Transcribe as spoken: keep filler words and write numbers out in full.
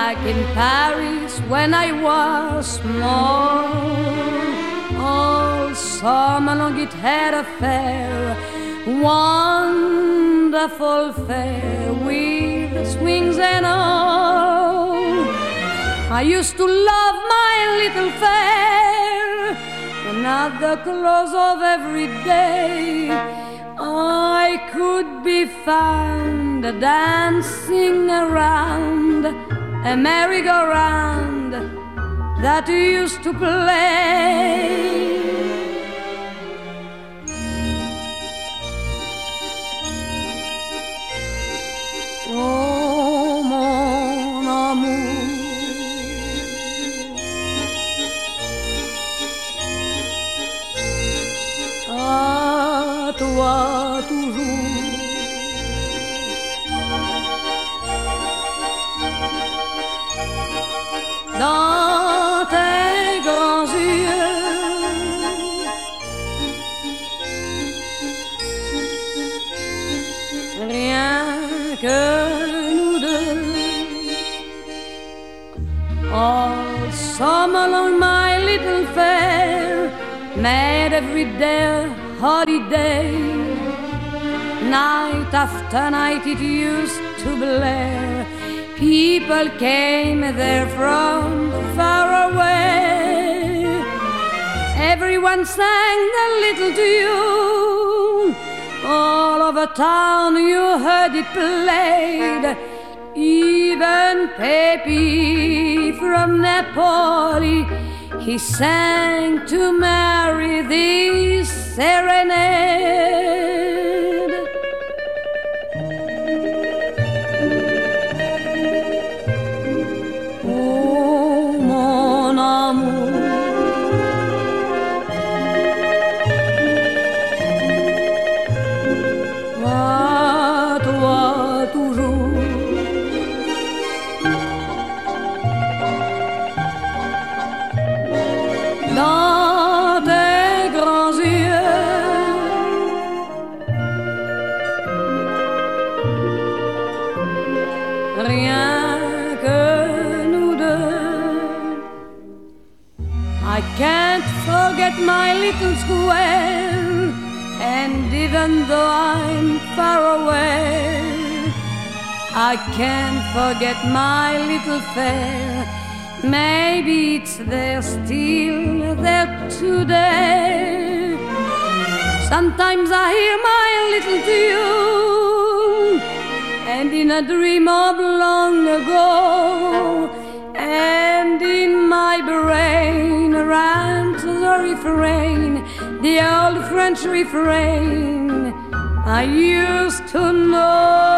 back in Paris when I was small. All summer long it had a fair, wonderful fair with swings and all. I used to love my little fair, and at the close of every day I could be found dancing around a merry-go-round that used to play. Oh, mon amour, à toi toujours. Dans tes grands yeux, rien que nous deux. All summer long my little fair made every day a holiday. Night after night it used to blare. People came there from far away. Everyone sang a little tune. All over town you heard it played. Even Pepe from Napoli, he sang to Mary this serenade. I can't forget my little square, and even though I'm far away, I can't forget my little fair. Maybe it's there still, there today. Sometimes I hear my little tune, and in a dream of long ago, and in my brain runs the refrain, the old French refrain I used to know.